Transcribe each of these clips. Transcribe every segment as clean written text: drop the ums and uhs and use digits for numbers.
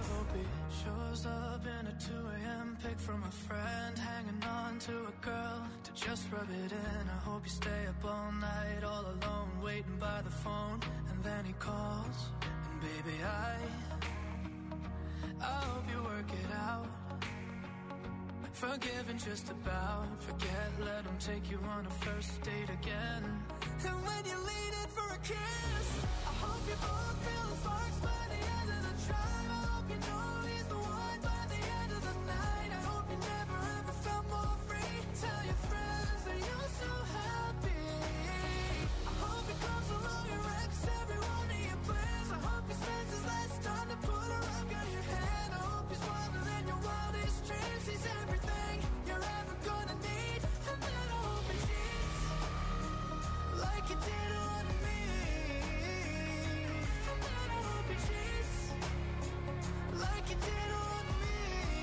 hope he shows up in a 2 a.m. pic from a friend, hanging on to a girl to just rub it in. I hope you stay up all night, all alone, waiting by the phone, and then he calls, and baby, I hope you work it out. Forgive and just about forget, let him take you on a first date again. And when you lean in for a kiss, I hope you both feel the sparks by the end of the drive. I hope you know he's the one by the end of the night. I hope you never ever felt more free. Tell your friends that you're so happy. I hope he comes along and wrecks every one of your plans. I hope he spends his last time to put a rock on your hand. I hope he's wilder than your wildest dreams. He's everything you're ever gonna need. And then I hope he cheats like you did on me. And then I hope he cheats like you did on me.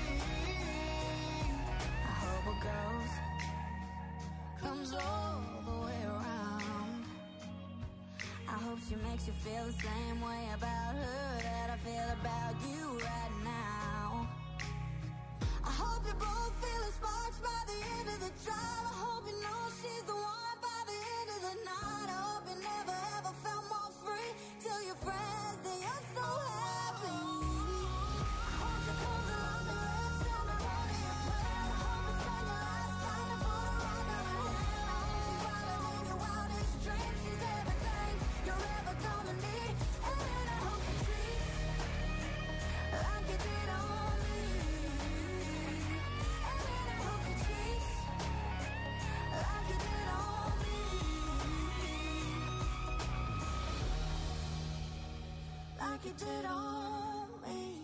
I hope it goes, comes all the way around. I hope she makes you feel the same way about her that I feel about you right now. I hope you both feel the sparks by the end of the drive. I hope you know she's the one by the end of the night. I hope you never ever felt more free. Tell your friends that you're so happy. I hope she comes along and wrecks every one of your plans. I hope you spend your last time to put a rock on her hand. I hope she's wilder than your wildest dreams. She's everything you're ever gonna need. And then I hope she treats like you did on me. And then I hope she treats like you did on me. Like you did on me.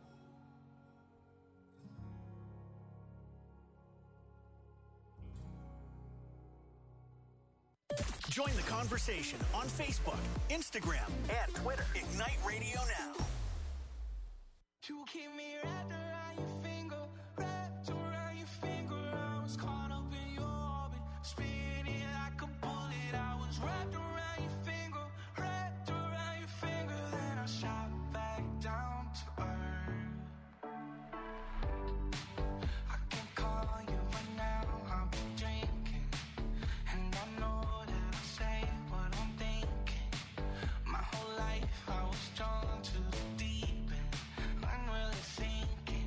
Join the conversation on Facebook, Instagram, and Twitter. Ignite Radio Now. You keep me wrapped around your finger, wrapped around your finger. I was caught up in your orbit, spinning like a bullet. I was wrapped around your finger, wrapped around your finger. Then I shot back down to earth. I can call you right now, I'll be drinking, and I know that I say what I'm thinking. My whole life I was drawn to the deep end, I'm really sinking.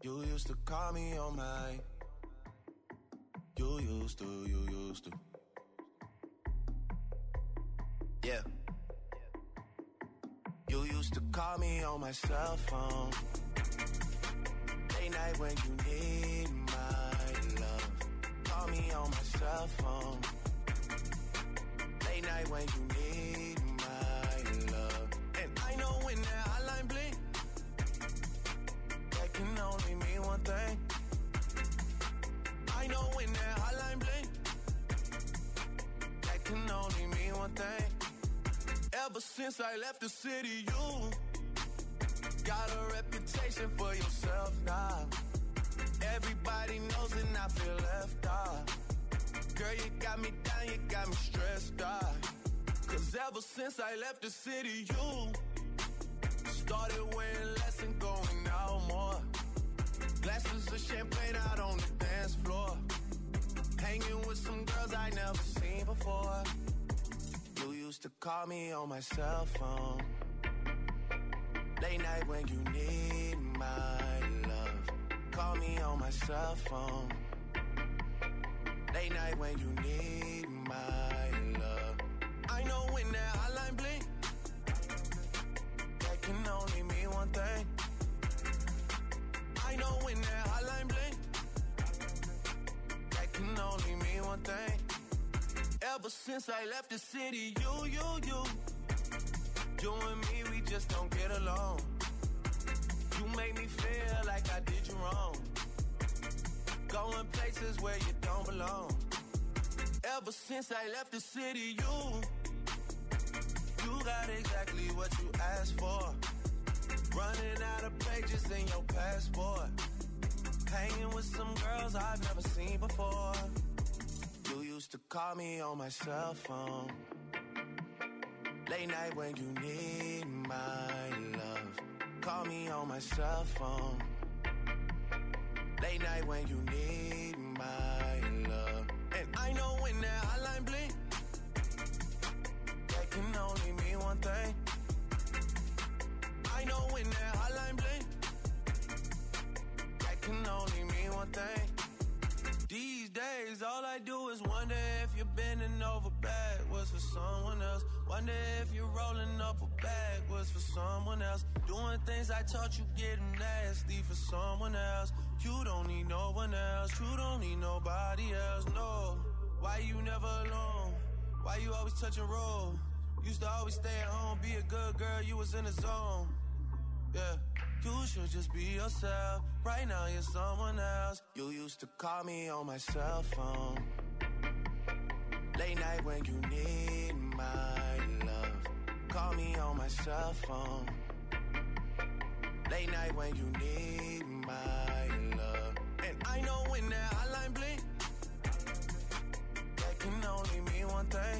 You used to call me on my. You used to. Yeah. You used to call me on my cell phone. Late night when you need my love. Call me on my cell phone. Late night when you need my love. And I know when that hotline blink, that can only mean one thing. I know when that hotline blink, that can only mean one thing. Ever since I left the city, you got a reputation for yourself now. Everybody knows and I feel left out. Girl, you got me down, you got me stressed out. Cause ever since I left the city, you started wearing less and going out more. Glasses of champagne out on the dance floor. Hanging with some girls I never seen before. You used to call me on my cell phone. Late night when you need my love. Call me on my cell phone. Late night when you need my love. I know when that hotline blink, that can only mean one thing. I know when that hotline blink, that can only mean one thing. Ever since I left the city, you and me, we just don't get along. You make me feel like I did you wrong. Going places where you don't belong. Ever since I left the city, you got exactly what you asked for. Running out of pages in your passport. Hanging with some girls I've never seen before. You used to call me on my cell phone. Late night when you need my love. Call me on my cell phone. Late night when you need my love. And I know when that hotline blink, that can only mean one thing. I know when that hotline blink, that can only mean one thing. These days, all I do is wonder if you're bending over backwards for someone else. Wonder if you're rolling up a backwards for someone else. Doing things I taught you getting nasty for someone else. You don't need no one else. You don't need nobody else, no. Why you never alone? Why you always touch and roll? Used to always stay at home, be a good girl, you was in the zone. Yeah. You should just be yourself. Right now you're someone else. You used to call me on my cell phone. Late night when you need my love. Call me on my cell phone. Late night when you need my love. And I know when that hotline blink, that can only mean one thing.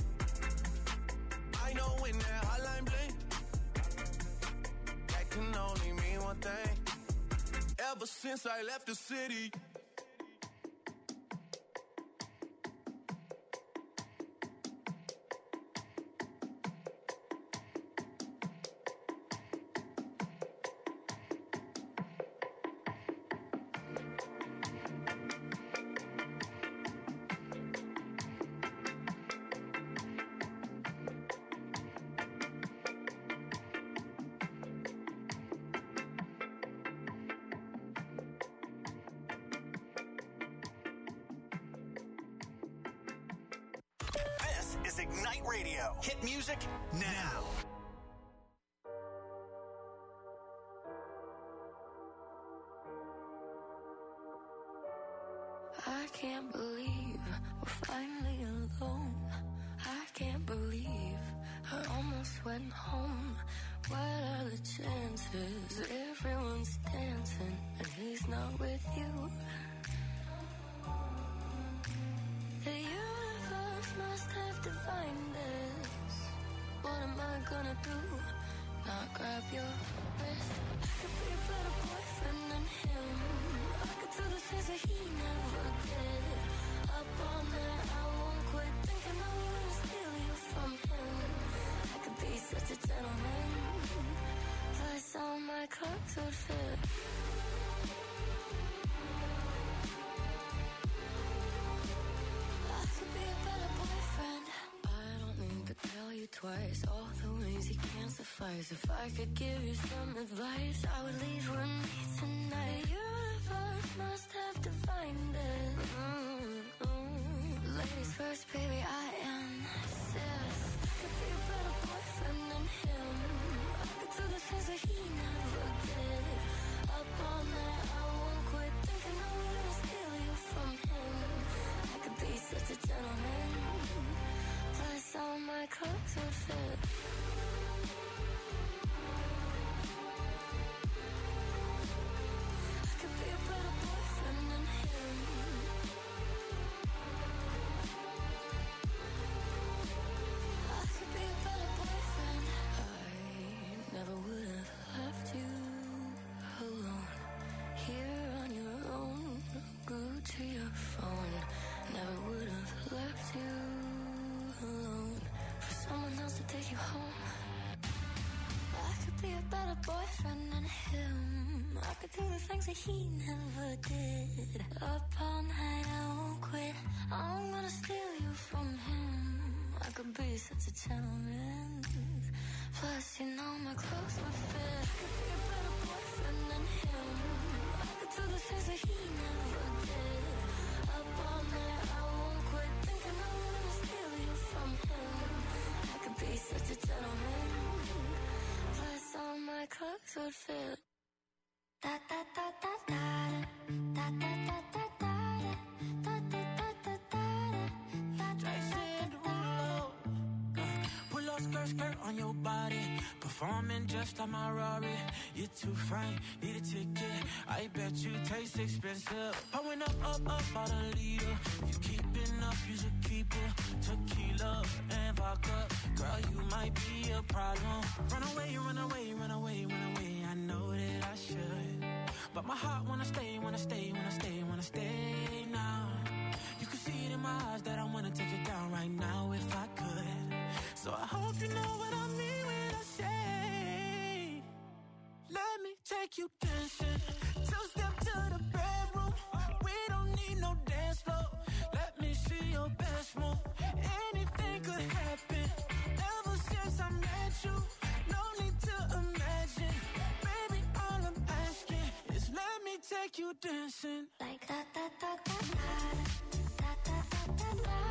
I know when that hotline blink, that can only mean one thing. Ever since I left the city. Is Ignite Radio. Hit music now. I can't believe we're finally alone. I can't believe I almost went home. What are the chances? Everyone's dancing and he's not with you. The universe must have divined this. What am I gonna do? Not grab your wrist. I could be a better boyfriend than him. I could do the things that he never did. Up all night, I won't quit thinking I'm gonna steal you from him. I could be such a gentleman. Plus all my clothes would fit. sacrifice. If I could give you some advice, I would leave with me tonight. The universe must have divined it. Ladies first, baby, I insist. I could be a better boyfriend than him. I could do the things that he never did. Up all night, I won't quit thinking I'm gonna steal you from him. I could be such a gentleman. Plus all my clothes would fit. I could be a better boyfriend than him. I could be a better boyfriend. I never would have left you alone. Here on your own, glued to your phone. Never would have left you alone for someone else to take you home. I could be a better boyfriend than him. I could do the things that he never did. Up all night, I won't quit. I'm gonna steal you from him. I could be such a gentleman. Plus, you know my clothes would fit. I could be a better boyfriend than him. I could do the things that he never did. Up all night, I won't quit thinking I'm gonna steal you from him. I could be such a gentleman. Plus, all my clothes would fit. Da da da da da da da da da da da da da da da da. Pull up skirt, skirt on your body. Performing just like my Rari. You're too fine, need a ticket. I bet you taste expensive. Pouring up, up, up, out a leader. If you keeping up, you should keep it. Tequila and vodka. Girl, you might be a problem. Run away, run away, run away, run away. I know that I should. But my heart wanna stay, wanna stay, wanna stay, wanna stay now. You can see it in my eyes that I wanna take it down right now if I could. So I hope you know what I mean when I say, let me take you dancing. Two-step to the bedroom. We don't need no dance floor. Let me see your best move. Anything could happen. Ever since I met you, no need to imagine. Baby, all I'm asking is let me take you dancing. Like da da da da da da da da da da.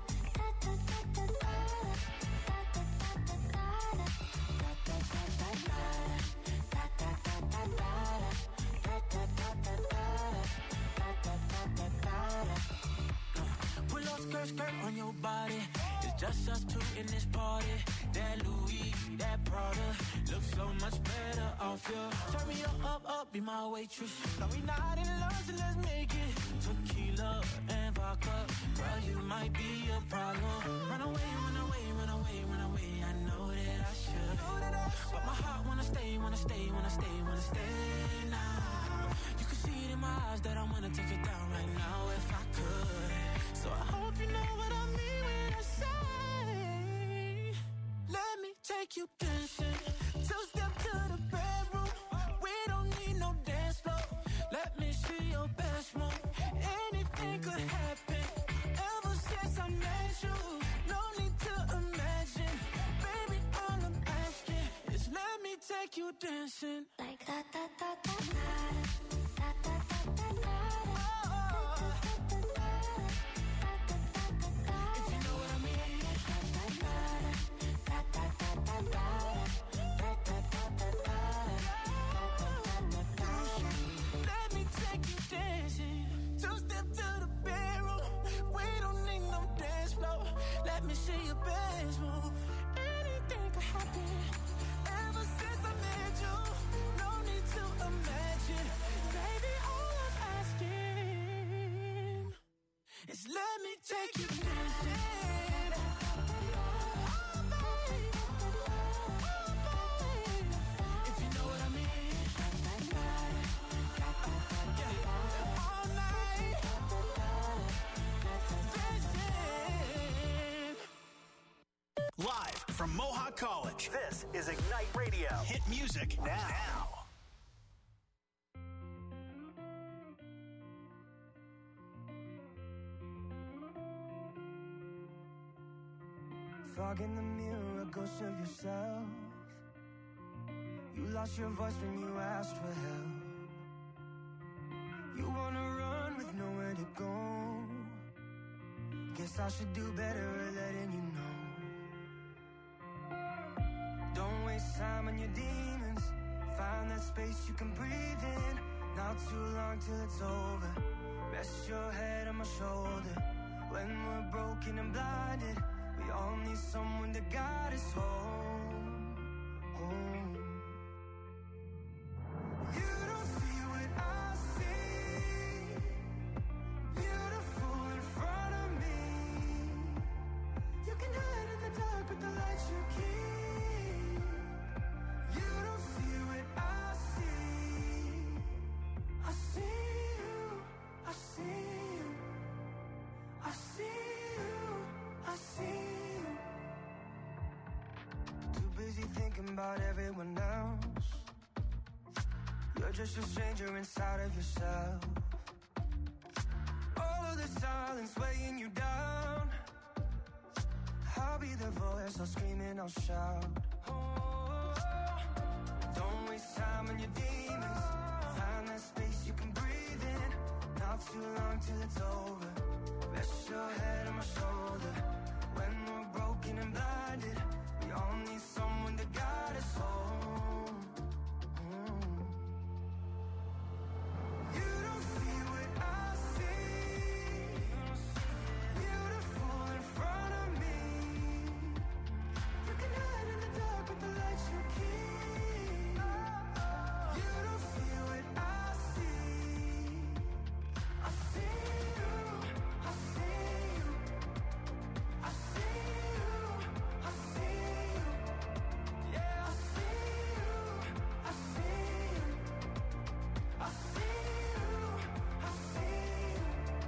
Pull up skirt, skirt on your body. It's just us two in this party. That Louis, that Prada looks so much better off you. Turn me up, up, be my waitress. No, we not in love, so let's make it. Tequila and vodka. Girl, you might be a problem. Run away, run away, run away, run away. I know that I should. But my heart wanna stay, wanna stay, wanna stay, wanna stay now. You can see it in my eyes that I wanna take it down right now if I could. So I hope you know what I mean when I say, let me take you dancing. Two-step to the bedroom. We don't need no dance floor. Let me see your best move. Anything could happen. Ever since I met you, no need to imagine. Baby, all I'm asking is let me take you dancing. Like da da da da da da da da da. Let me see your best move. Anything could happen. Ever since I met you, no need to imagine. Baby, all I'm asking is let me take you dancing. Oh, babe. Oh, babe. If you know what I mean. Yeah. All night. Dancing. Live from Mohawk College, this is Ignite Radio. Hit music now. Fog in the mirror, a ghost of yourself. You lost your voice when you asked for help. You wanna run with nowhere to go. Guess I should do better at letting you know. Don't waste time on your demons. Find that space you can breathe in. Not too long till it's over. Rest your head on my shoulder. When we're broken and blinded, we all need someone to guide us home. Home. You don't see what I see. Beautiful in front of me. You can hide in the dark with the lights you keep. You don't see what I see. I see you, I see you. I see you, I see you. Too busy thinking about everyone else. You're just a stranger inside of yourself. All of the silence weighing you down. I'll be the voice, I'll scream and I'll shout. Oh, don't waste time on your demons. Find that space you can breathe in. Not too long till it's over. Rest your head on my shoulder. When we're broken and blinded, we all need someone to guide us home. You don't see what I see. Beautiful in front of me. You can hide in the dark with the lights you keep. You don't see what I see. I see you, I see you. I see you, I see you. Yeah, I see you, I see you. I see you, I see you.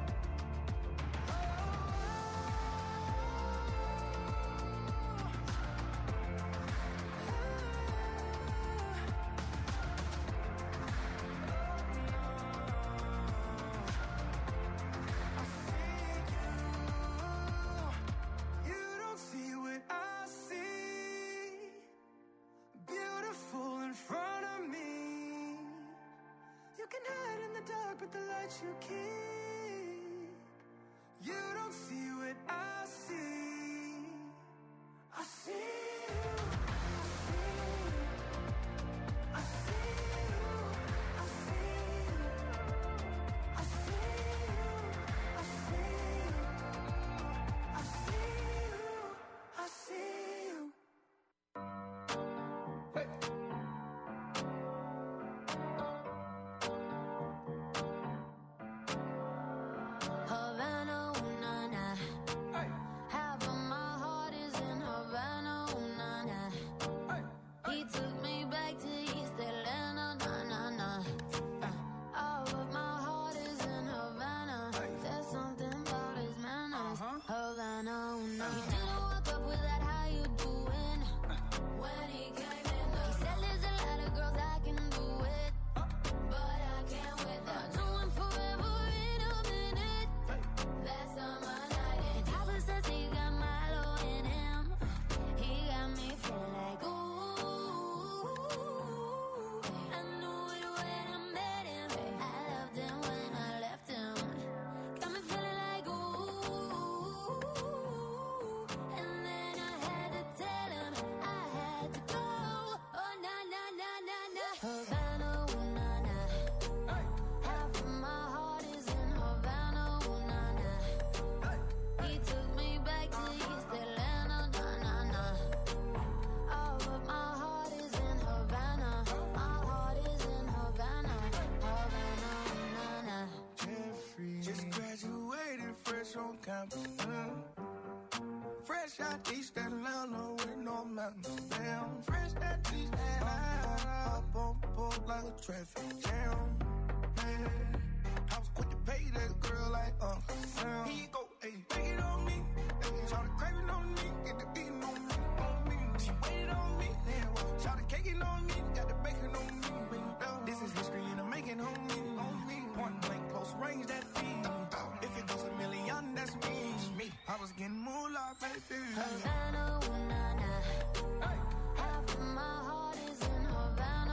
You don't see what I see. Beautiful in front of me. You can hide in the dark with the lights you keep. You don't see what I see. I see you. I see you. I see you. I see you. I see you. I see you. I see you. Havana, ooh, nah, nah. Half of my heart is in Havana, ooh, nah, nah. He took me back to East Atlanta, nah, nah, nah. All of my heart is in Havana. There's something about his manners. Havana, ooh, nah. He didn't walk up with that, how you doing? When he came in, he said there's a lot of girls I can do it, but I can't with that. Do him forever in a minute. That's on my night. And Tyler says he got Milo in him. He got me feeling like ooh. I knew it when I met him. I loved him when I left him. Got me feeling like ooh. And then I had to tell him I had to go. Oh na na na na na. Havana, ooh, na na. Half of my heart is in Havana, ooh, na na. He took me back to East Atlanta, nah, nah, nah. All of my heart is in Havana. My heart is in Havana. Havana, nah, nah. Jeffrey. Just graduated fresh on campus. Fresh out East Atlanta with no mountains. Damn, fresh out East Atlanta. Up on board like a traffic jam. Man, I was quick to pay that girl like Uncle Sam. Here you go, ayy, take it on me. Shout the craving on me, get the beating on me, on me. She waited on me, shout the caking on me, got the bacon on me. This is history and I'm making on me. Point blank, close range, that feed. If it goes a million, that's me. I was getting moolah, baby. Havana, ooh, na na. Half of my heart is in Havana,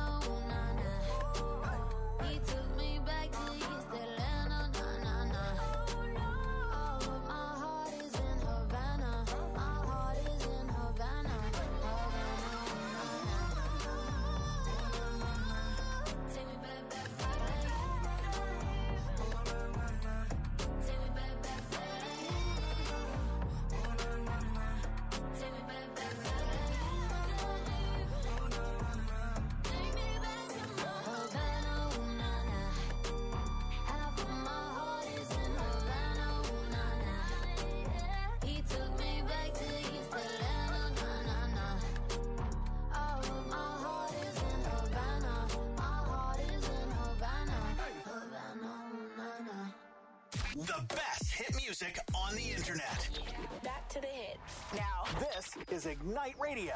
The best hit music on the internet. Back to the hits. Now, this is Ignite Radio.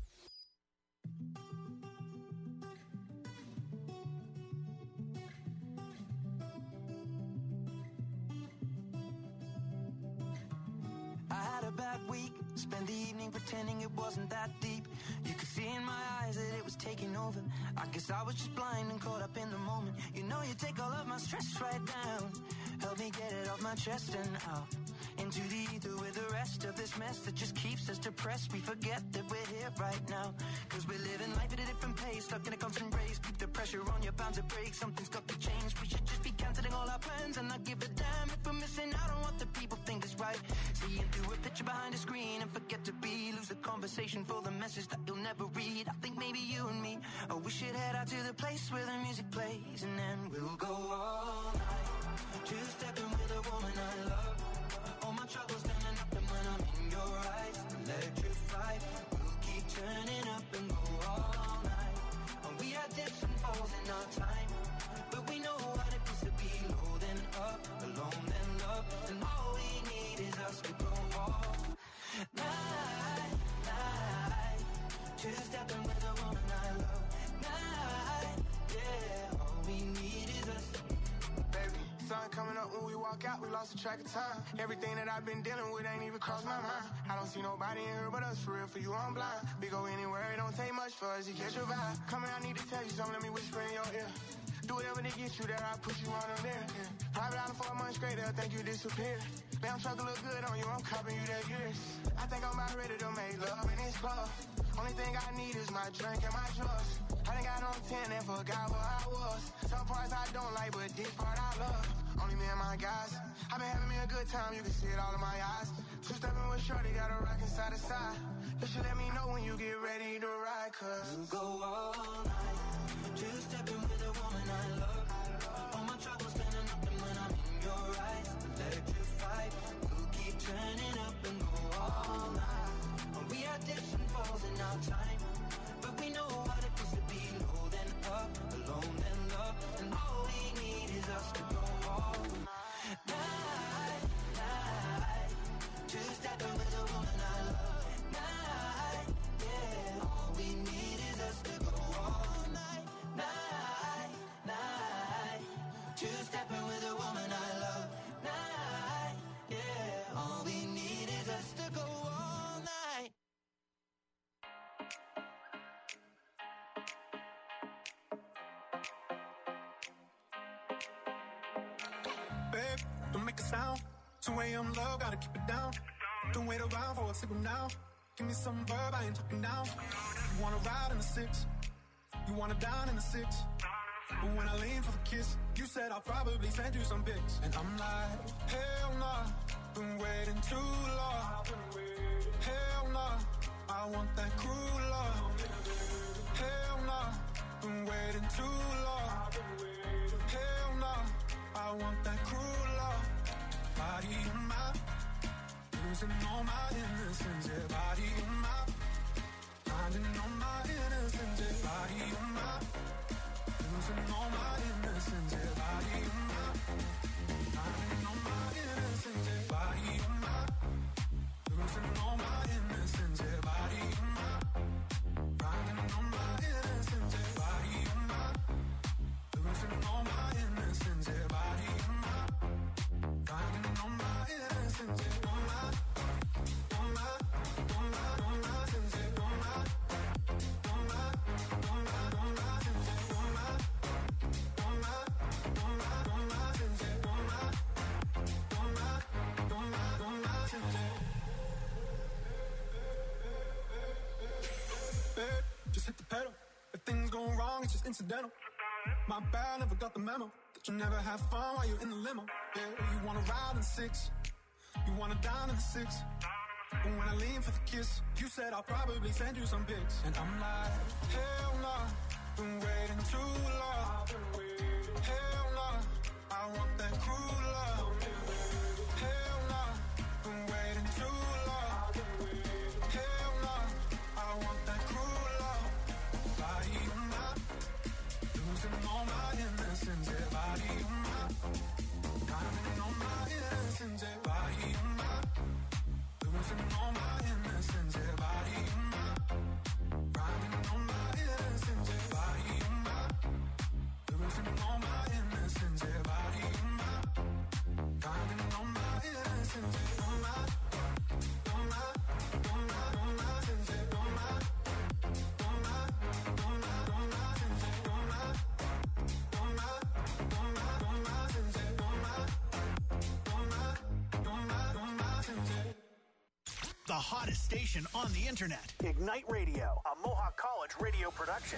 I had a bad week, spent the evening pretending it wasn't that deep. You could see in my eyes that it was taking over. I guess I was just blind and caught up in the moment. You know you take all of my stress right down. Help me get it off my chest and out into the ether with the rest of this mess that just keeps us depressed. We forget that we're here right now, cause we're living life at a different pace, stuck in a constant race. Keep the pressure on, you're bound to break. Something's got to change. We should just be cancelling all our plans and not give a damn if we're missing out on what the people think is right. Seeing through a picture behind a screen and forget to be. Lose the conversation for the message that you'll never read. I think maybe you and me, oh, we should head out to the place where the music plays, and then we'll go all night, two-stepping with a woman I love. All my troubles standing up, and when I'm in your eyes, electrified. We'll keep turning up and go all night. And we had dips and falls in our time, but we know what it is to be low then up, alone then love. And all we need is us to go all night, night. Two-stepping with a woman I love. Night, yeah. All we need is us. Baby, sun coming up when we walk out, we lost the track of time. Everything that I've been dealing with ain't even crossed my mind. I don't see nobody in here but us, for real, for you I'm blind. We go anywhere, it don't take much for us to catch your vibe. Come here, I need to tell you something, let me whisper in your ear. Do whatever to get you there, I push you on them there. Yeah. Private island for a month straight, they'll think you disappeared. Damn, truck look good on you, I'm copping you that years. I think I'm about ready to make love in this club. Only thing I need is my drink and my drugs. I done got on 10 and forgot where I was. Some parts I don't like, but this part I love. Only me and my guys. I been having me a good time, you can see it all in my eyes. Two-stepping with shorty, got a rockin' side to side. You should let me know when you get ready to ride, cause we'll go all night, two-stepping with a woman I love. All my troubles standing up, and when I'm in your eyes, electrified. We'll keep turning up and go all night. And we had dips and falls in our time, but we know what it is to be low then up, alone then love. And all we need is us to go all night, night. Two-stepping with a woman I love. Night, yeah. All we need is us to go all night, night, night. Two-stepping with a woman I love. Night, yeah. All we need is us to go all night. babe, don't make a sound. 2 a.m. love, gotta keep it down. Don't wait around for a signal now. Give me some verb, I ain't talking now. You wanna ride in the 6, you wanna down in the 6. But when I lean for the kiss, you said I'll probably send you some pics. And I'm like, hell nah, been waiting too long. Hell nah, I want that cruel love. Hell nah, been waiting too long. Hell nah, I want that cruel love. Body in my, losing all my innocence. Yeah, body in my, finding all my innocence. Yeah, body in my, losing all my innocence. Yeah, body in my, finding all my innocence. Yeah, body in my, losing all my innocence. Yeah, body in my, finding all my innocence. Yeah, body in my, losing all my innocence. Yeah, body in my, finding all my innocence. Yeah, all my, all my, all my, all my sins. Yeah, all my, all my, all my, all my sins. Yeah, all my, all my, all my, all my sins. Yeah, all my, all my, all my, all my sins. Babe, just hit the pedal. If things go wrong, it's just incidental. My bad, never got the memo that you never have fun while you're in the limo. Yeah, you wanna ride in the 6, you wanna down in the 6. But when I lean for the kiss, you said I'll probably send you some pics. And I'm like, hell nah, been waiting too long. Hell nah, I want that cruel love. Hell nah, been waiting too long. Hell nah, I want that cruel love. Body on my, losing all my innocence. Yeah, body on my, finding all my innocence. the hottest station on the internet. Ignite Radio, a Mohawk College radio production.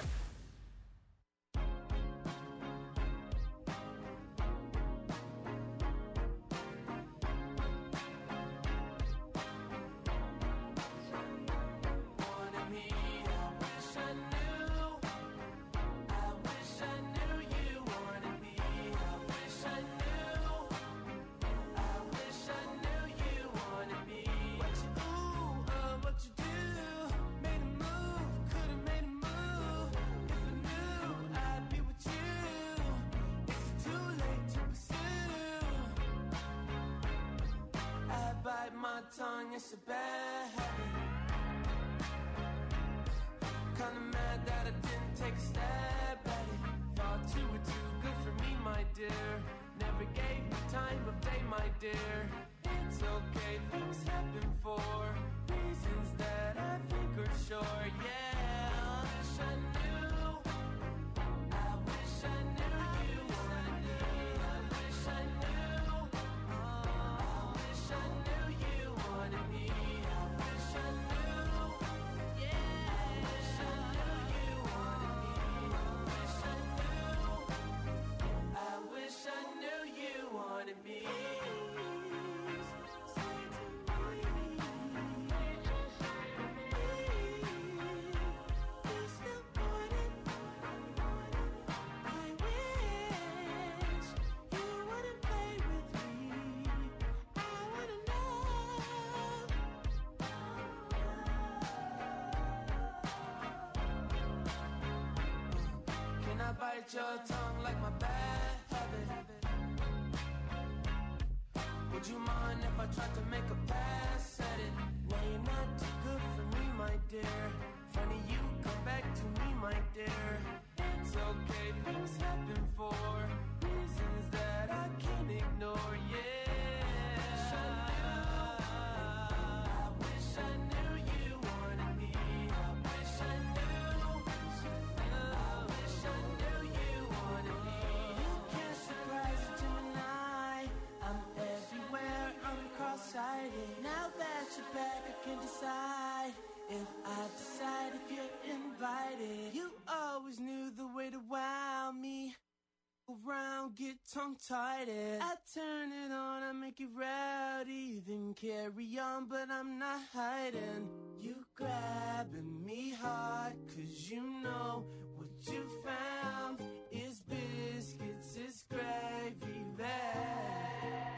Tongue, it's a bad habit. Kinda mad that I didn't take a stab at it. Thought you were too good for me, my dear. Never gave me time of day, my dear. It's okay, things happen for reasons that I think are sure. Yeah, I wish I knew. I wish I knew you wanted me. I wish I knew. I wish I knew you wanted me. I wish I knew. Yeah, I wish I knew you wanted me. I wish I knew. I wish I knew you wanted me. Bite your tongue like my bad habit. Would you mind if I tried to make a pass at it? No, you're not too good for me, my dear. Funny you come back to me, my dear. It's okay, things happen for reasons that I can't ignore. Yeah. Now that you're back, I can decide if I decide if you're invited. You always knew the way to wow me. Around, get tongue-tied. I turn it on, I make it rowdy. Then carry on, but I'm not hiding. You grabbing me hard, 'cause you know what you found is biscuits, is gravy bag.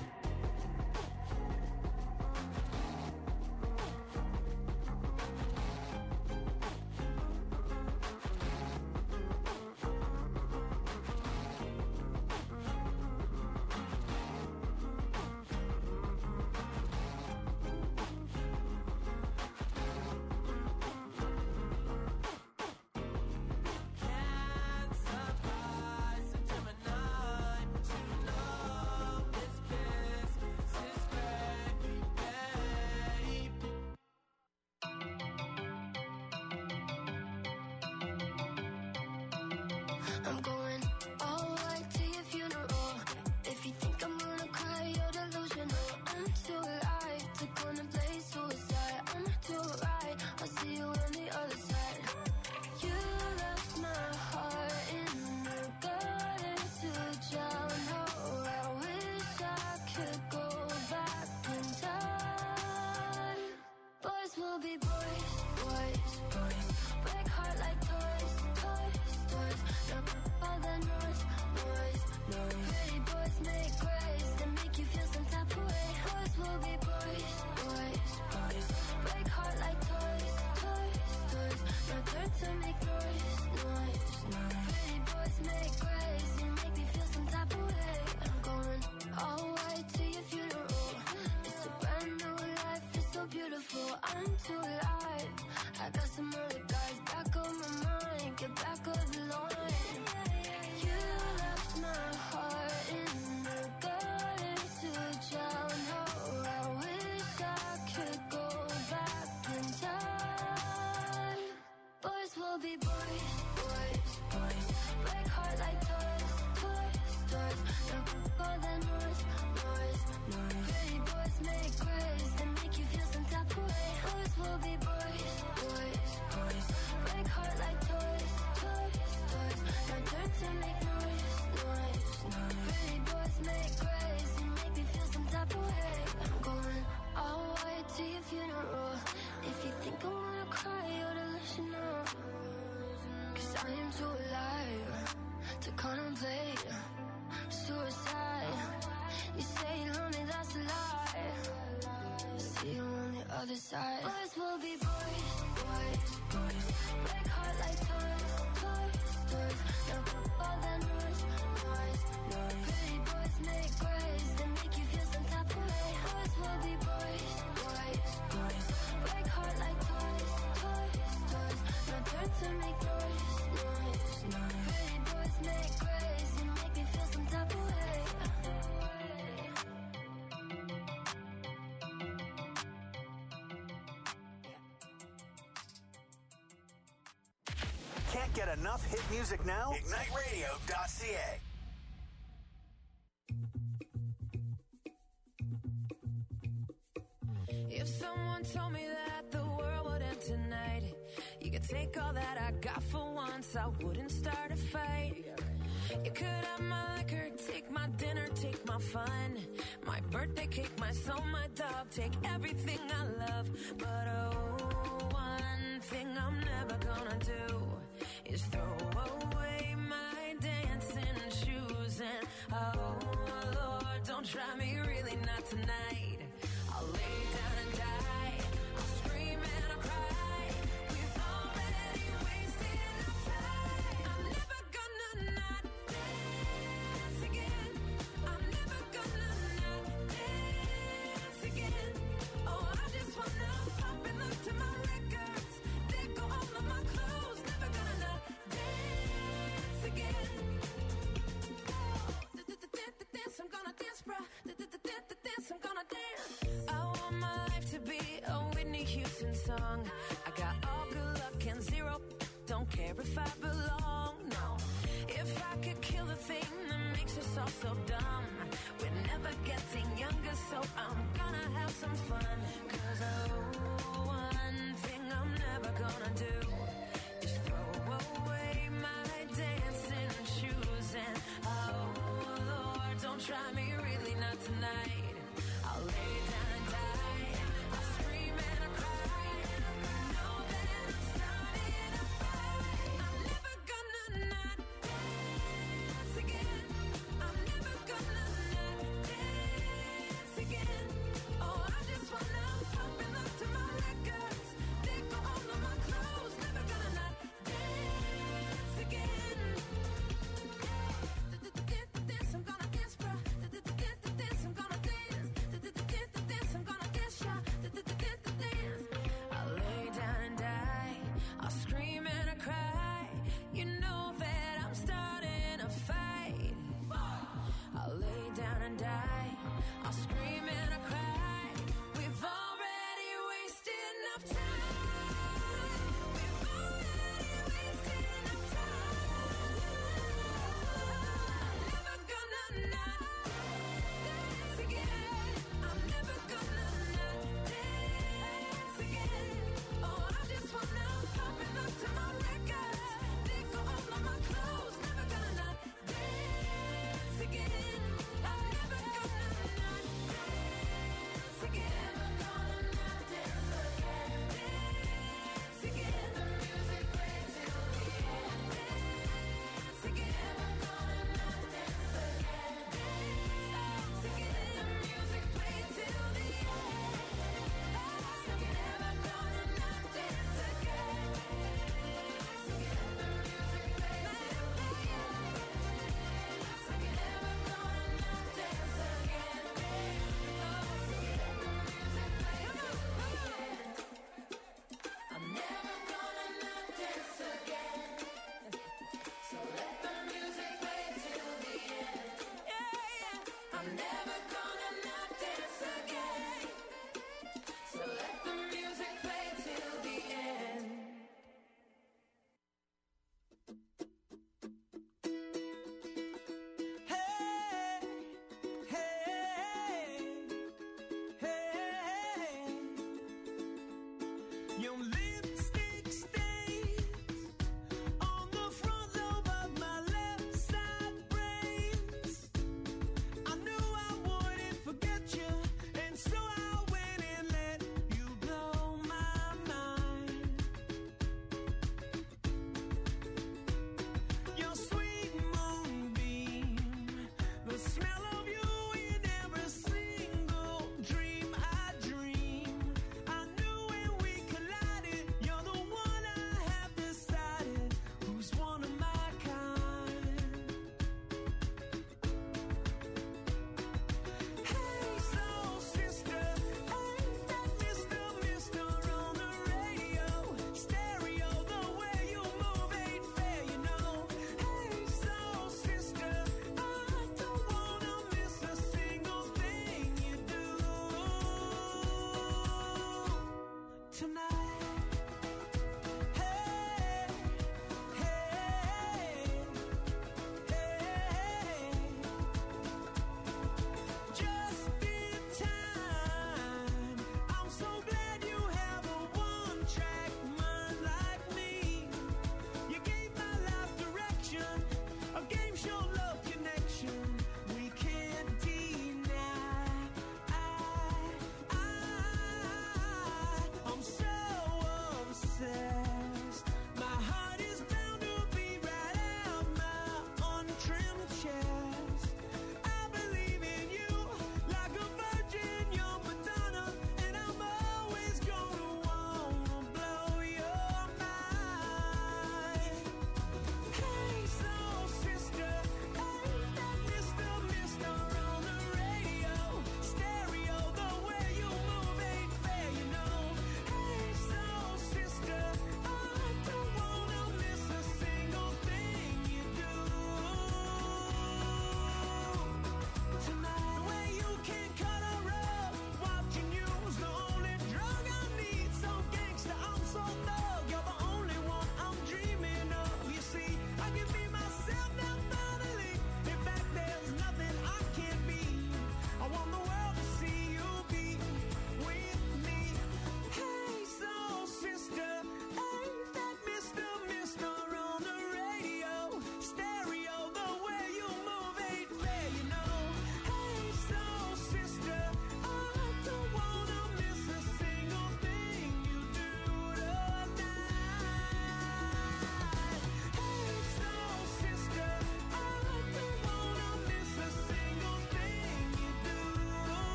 I'm going all right to your funeral. If you think I'm gonna cry, you're delusional. I'm too alive to contemplate suicide. I'm too right, I'll see you on the other side. You left my heart in the gutter to drown. Oh, I wish I could go back in time. Boys will be boys, boys, boys. Break heart like toys, toys, toys. All the noise, noise, noise. Pretty boys make grace and make you feel some type of way. Boys will be boys, boys, boys. Break heart like toys, toys, toys. No turn to make noise, noise, noise. Pretty boys make grace and make me feel some type of way. I'm going all white to your funeral. It's a brand new life, it's so beautiful. I'm too alive. I got some other guys back on my mind. Get back on the line. You left my heart in the gutter to drown. Oh, I wish I could go back in time. Boys will be boys, boys, boys. Break heart like toys, toys, toys. No all the noise, noise, noise. Pretty boys make grace and make you feel some type of too alive to contemplate suicide. You say you're lonely, that's a lie. See you on the other side. Boys will be boys, boys, boys. Break heart like toys, toys, toys. No, all that noise, noise, noise. Pretty boys make grace, they make you feel some type of way. Boys will be boys, boys, boys. Break heart like toys, toys, toys. No turn to make noise, noise, noise. Pretty boys make grace, they make me feel some type of way. Can't get enough hit music now? IgniteRadio.ca. If someone told me that the world would end tonight, you could take all that I got for once, I wouldn't start a fight. You could have my liquor, take my dinner, take my fun, my birthday cake, my soul, my dog, take everything I love. But oh, one thing I'm never gonna do is throw away my dancing shoes. And oh Lord, don't try me, really not tonight. I'll lay down and die, I'll scream and I'll cry. We've already wasted our time. I'm never gonna not dance again. I'm never gonna not dance again. Oh, I just wanna pop and look to my records. They go all of my clothes. Never gonna not dance again. Dance, I'm gonna dance, bro. Dance, I'm gonna dance. I want my life to be a Whitney Houston song. I got all good luck and zero. Don't care if I belong, no. If I could kill the thing that makes us all so dumb, we're never getting younger, so I'm gonna have some fun. 'Cause oh, one thing I'm never gonna do is throw away my dancing shoes. And oh Lord, don't try me, really not tonight. I'll lay down and die, I'll scream and I'll cry. Know that I'm starting a fight. I'm never gonna not dance again. I'm never gonna not dance again. Oh, I just wanna pop and look to my records. They go all of my clothes. Never gonna not dance again. Dance, I'm gonna dance, bro. Dance, I'm gonna dance.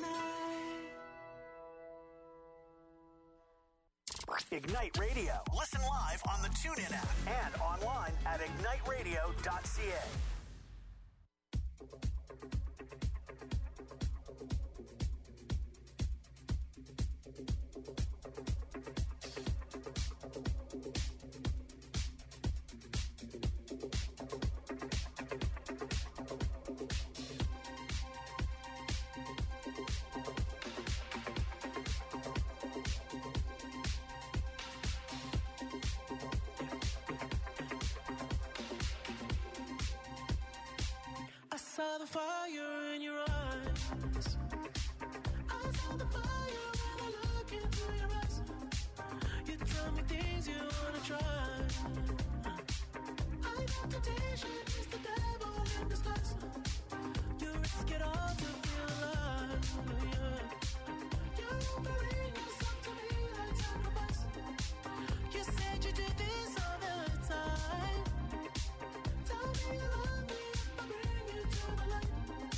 night. Ignite Radio. Listen live on the TuneIn app and online at igniteradio.ca. I saw the fire in your eyes. I saw the fire when I look into your eyes. You tell me things you wanna try. I know temptation is the devil in disguise. You risk it all to feel alive. Yeah. You're offering yourself to me like sacrifice. You said you do this all the time. Tell me you love me if I bring you to the light.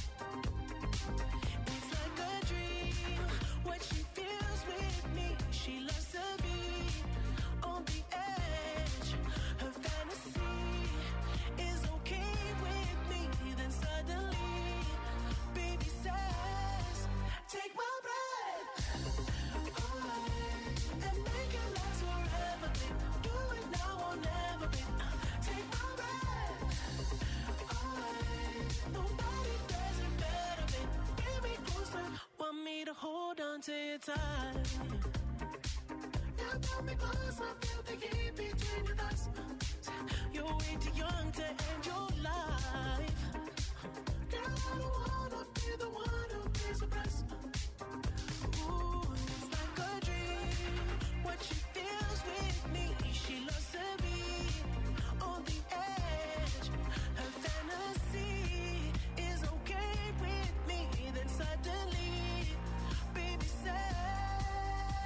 It's like a dream, what she feels with me. She loves to be on the edge. Her fantasy is okay with me. Then suddenly, baby says, take my breath away and make it last forever, babe. Do it now or never, babe. Take my breath away. Nobody does it better, babe. Bring me closer. Want me to hold on to your tight. Yeah, pull me closer. Feel the heat between your thighs. You're way too young to end your life. Girl, I don't wanna be the one who pays the price. Ooh, it's like a dream. What she feels with me, she loves to be on the edge. Her fantasy is okay with me. Then suddenly, baby says,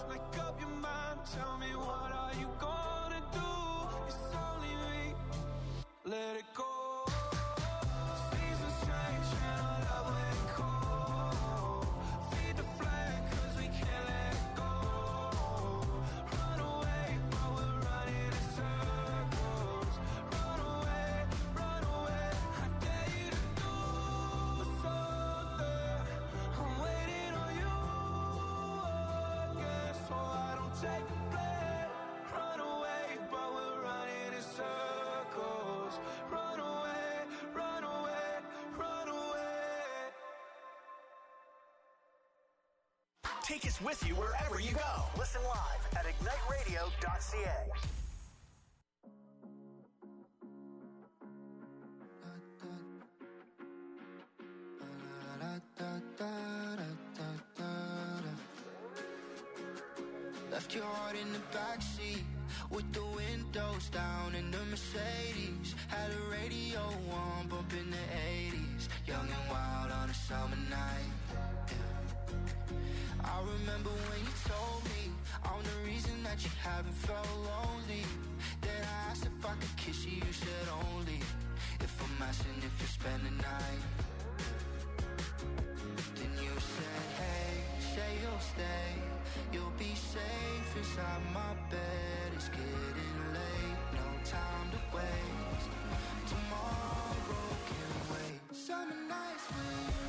Just make up your mind, tell me what are you gonna do? It's only me, let it go. Seasons change and our love let go. Feed the flame cause we can't let it go. Run away, but we're running in circles. Run away, I dare you to do something. I'm waiting on you again, so I don't take the blame. Run away, but we're running in circles. Run away, run away, run away. Take us with you wherever you go. Listen live at igniteradio.ca. Left your heart in the backseat with the windows down in the Mercedes. Had a radio on, bumping the 80s. Young and wild on a summer night. Yeah. I remember when you told me I'm the reason that you haven't felt lonely. Then I asked if I could kiss you, you said only if I'm asking if you spend the night. Then you said, hey, say you'll stay. You'll be safe inside my bed. It's getting late, no time to waste. Tomorrow can wait. Summer nights with you.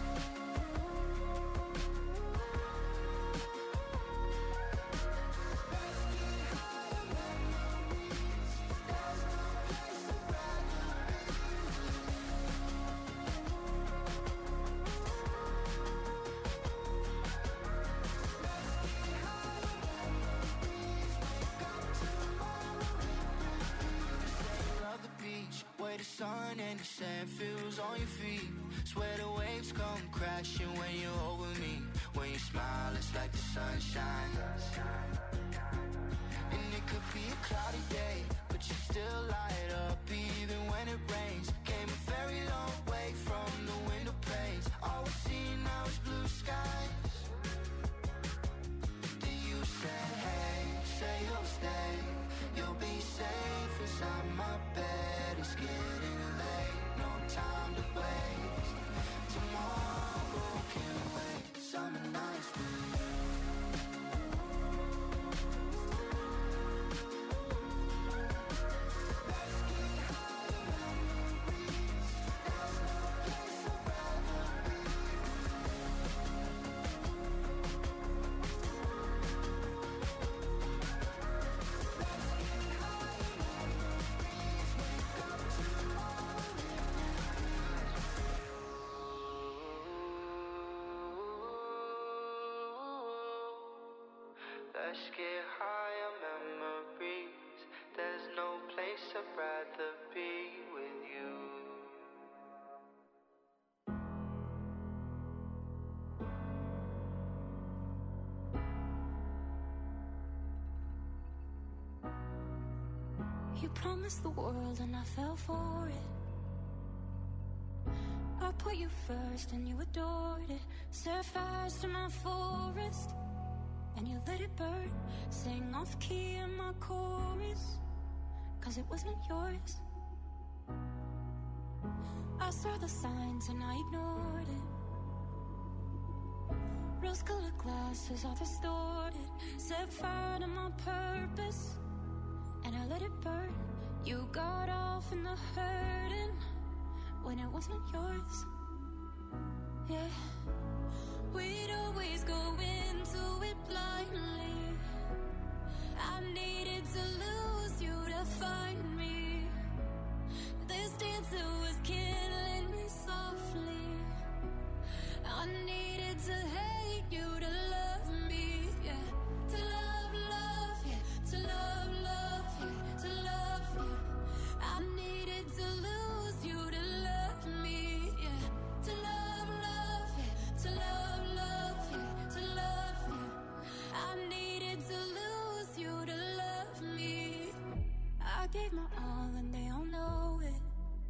Let's get higher memories. There's no place I'd rather be with you. Where the sun and the sand feels on your feet. Swear the waves come crashing when you're over me. When you smile, it's like the sunshine. And it could be a cloudy day, but you still light up even when it rains. Came a very long way from the window panes. All we see now is blue skies. Then you said, hey, say you'll stay. You'll be safe inside my bed. It's getting late, no time to waste. Tomorrow can wait. Summer nights with you. Let's get higher memories. There's no place I'd rather be with you. Let's get higher memories. Wake up tomorrow. Let's get higher memories. There's no place I'd rather be with you. You promised the world and I fell for it. I put you first and you adored it. Set fires to my forest and you let it burn. Sang off key in my chorus, cause it wasn't yours. I saw the signs and I ignored it. Rose-colored glasses all distorted. Set fire to my purpose and I let it burn. You got off in the hurting when it wasn't yours. Yeah, we'd always go into it blindly. I needed to lose you to find me. This dancer was killing me softly. I needed to hate you to love me. Yeah, to love, love, yeah, to love, love, yeah, to love you. I needed to lose you to love me. Yeah, to love, love, yeah, to love, love, yeah, to love you. I needed to lose you to love me. I gave my all and they all know it.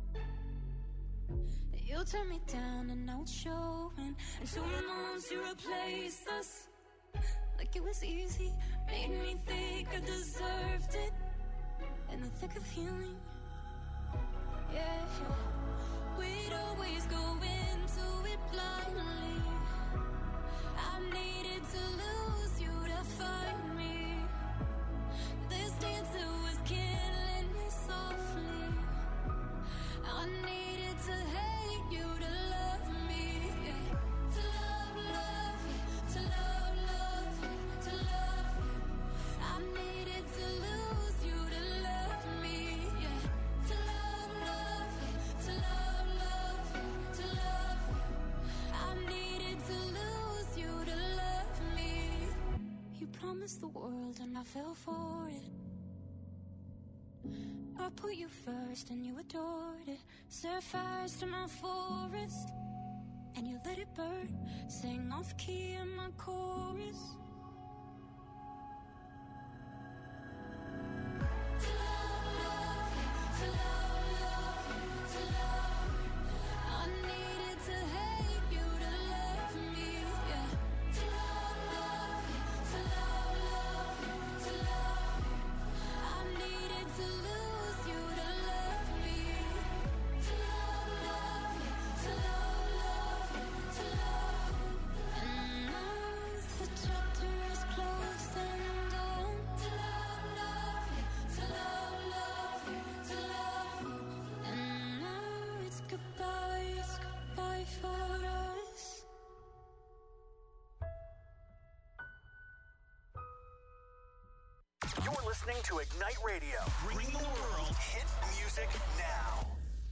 You turned me down and now it's showing. And 2 months you replaced us. like it was easy. Made me think I deserved it. In the thick of healing, yeah. We'd always go into it blindly. I needed to lose you to find me. This dancer was killing me softly. I needed to hate you to love me, yeah. To love you, to love you, to love you. I needed to lose you to love me, yeah. To love you, to love you, to love you. I needed to lose you to love me. You promised the world and I fell for it. I put you first and you adored it. Set fires to my forest and you let it burn. Sang off key in my chorus. To love you, to love you, to love you. I needed to hate you to love me, yeah. To love you, to love you, to love you. I needed to lose you to love me. To love you, to love you, to love you. And now the chapter is closed and done. To love you, to love you, to love you. And now it's goodbye for us. You're listening to Ignite Radio, bringing the world hit music now.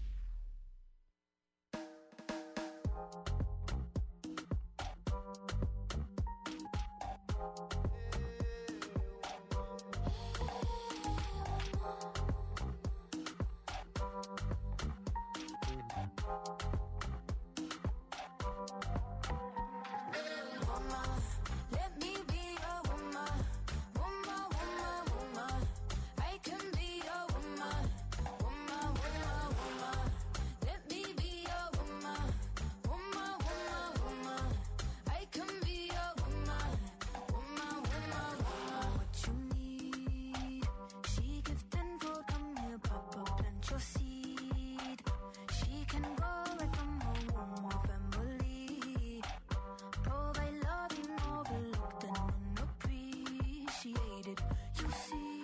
Woman, let me be a woman. Woman, woman, woman. I can be a woman. Woman, woman, woman. Let me be a woman. Woman, woman, woman. I can be a woman. Woman, woman, woman. What you need? She give tenfold, come here, papa, plant your seed. She can go right from her womb or family. Provide loving, overlooked and unappreciated. You see,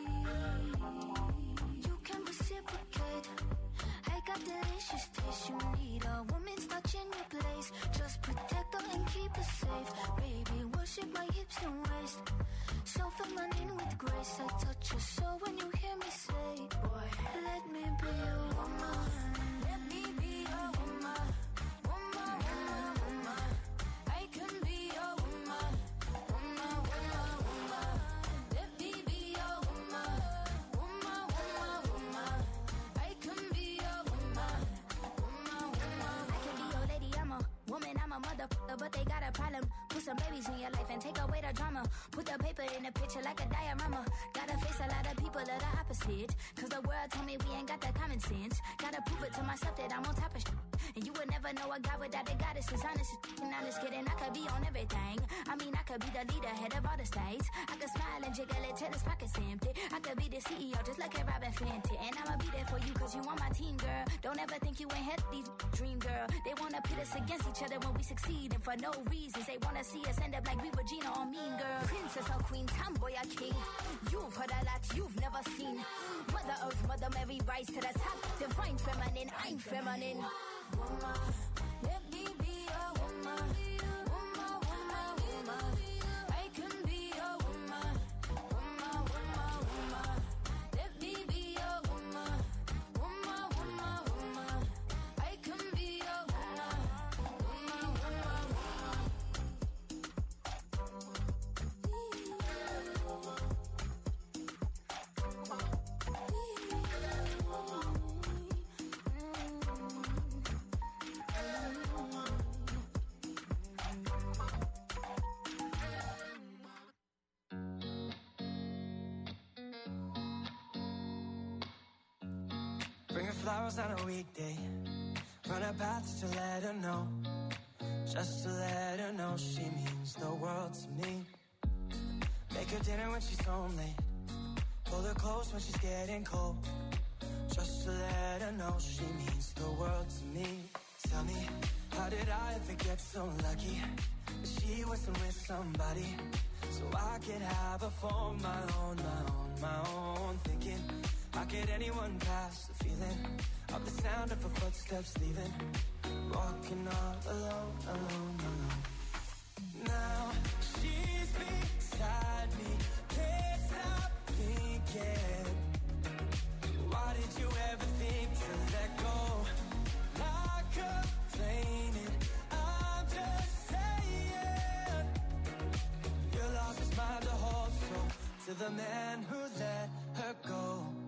you can reciprocate. I got delicious taste. You need a woman's touch in your place. Just protect her and keep her safe. Baby, worship my hips and waist. So feminine with grace. I touch your soul when you hear me say, boy, let me be a woman. Let me be a woman. Woman, woman, woman. I can be a woman. Woman, woman, woman. Let me be a woman. Woman, woman, woman. I can be a woman. Woman, woman. I can be your lady, I'm a woman, I'm a motherfucker, but they got a problem. Put some babies in your life and take away the drama. Put the paper in the picture like a diorama. Gotta face a lot of people that are opposite. Cause the world told me we ain't got that common sense. Gotta prove it to myself that I'm on top of shit. And you would never know a guy without a goddess is honest. And honest kidding, I could be on everything. I mean, I could be the leader, head of all the states. I could smile and jiggle it till his pockets empty. I could be the CEO just like a Robin Fenty. And I'ma be there for you cause you on my team, girl. Don't ever think you ain't had these dream, girl. They wanna pit us against each other when we succeed. And for no reasons, they wanna see us end up like we Regina or Mean Girl. Princess or queen, tomboy or king. You've heard a lot you've never seen. Mother Earth, Mother Mary, rise to the top. Divine feminine, I'm feminine. Woman, let me be a woman. Woman, woman, woman. I can be a woman. Woman, woman, woman. Let me be a woman. Woman, woman, woman. I can be a woman. Woman, woman, woman. Bring her flowers on a weekday. Run her path just to let her know. Just to let her know she means the world to me. her dinner when she's home late. Pull her close when she's getting cold. Just to let her know she means the world to me. Tell me, how did I ever get so lucky that she wasn't with somebody so I could have her for my own, my own. Thinking, how could anyone pass the feeling of the sound of her footsteps leaving? Walking all alone, alone, alone. Now she's beside me, can't stop thinking. Why did you ever think to let go? Not complaining, I'm just saying. Your loss is mine to hold, so to the man who let her go,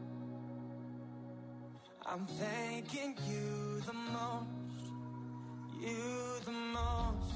I'm thanking you the most, you the most.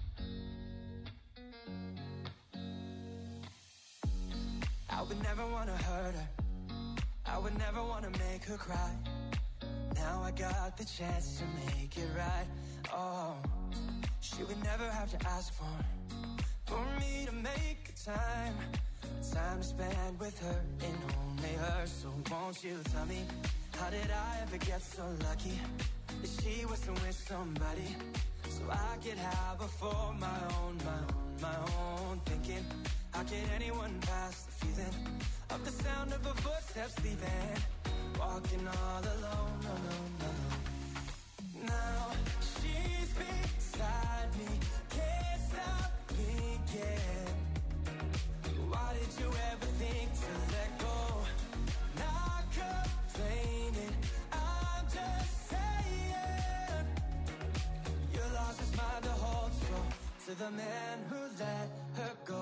I would never want to hurt her, I would never want to make her cry. Now I got the chance to make it right. Oh, she would never have to ask for me to make time to spend with her and only her. So won't you tell me, how did I ever get so lucky that she wasn't with somebody so I could have her for my own, my own, my own. Thinking, how could anyone pass the feeling of the sound of her footsteps leaving? Walking all alone, alone, alone. Now she's beside me, can't stop thinking. Why did you ever think to let go? Not complaining, I'm just saying. Your loss is mine to hold, so to the man who let her go,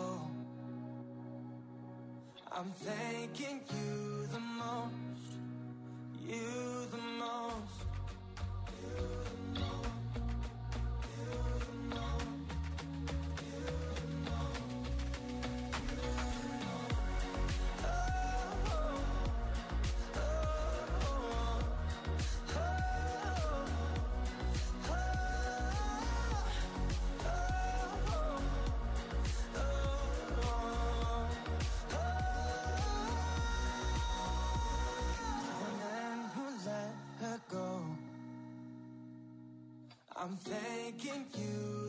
I'm thanking you the most, you the most, you the most, you the most, you the most, you the most. Oh, oh, oh, oh, oh, I'm thanking you.